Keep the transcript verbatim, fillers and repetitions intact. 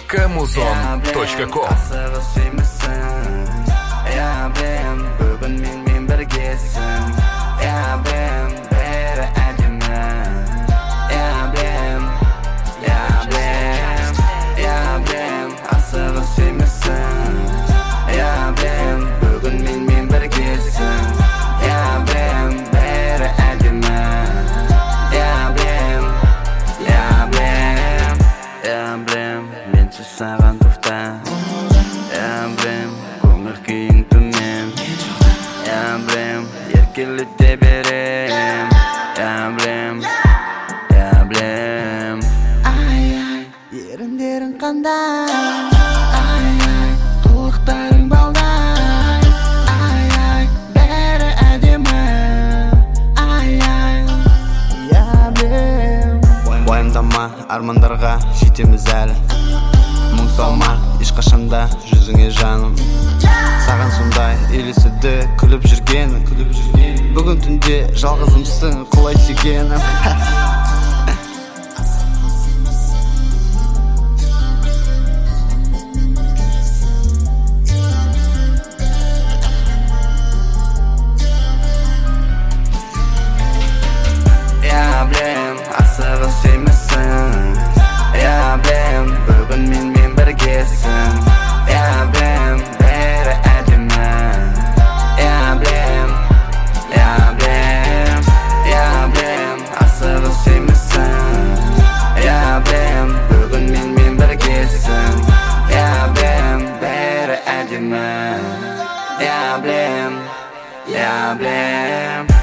камузон точка ком. Саған туфта Я білем, көңіл күйің төмен Я білем, еркелете берем Я білем, я білем Ай-ай, еріндерің қандай Ай-ай, қылықтарың балдай Ай-ай, бәрі әдемі Ай-ай, я білем Уайымдама, армандарға жетеміз әлі Мұң салма, ешқашанда жүзіңе жаным Саған сондай елесіді күліп жүргенім Бүгін түнде жалғызымсың құлай сүйгенім Я білем, асығы сүймісің Я білем, бүгін менімен біргесің Я білем, бәрі әдемі Я білем, я білем Я білем, асығы сүймісің Я білем, бүгін менімен біргесің Я білем, бәрі әдемі Я білем, я білем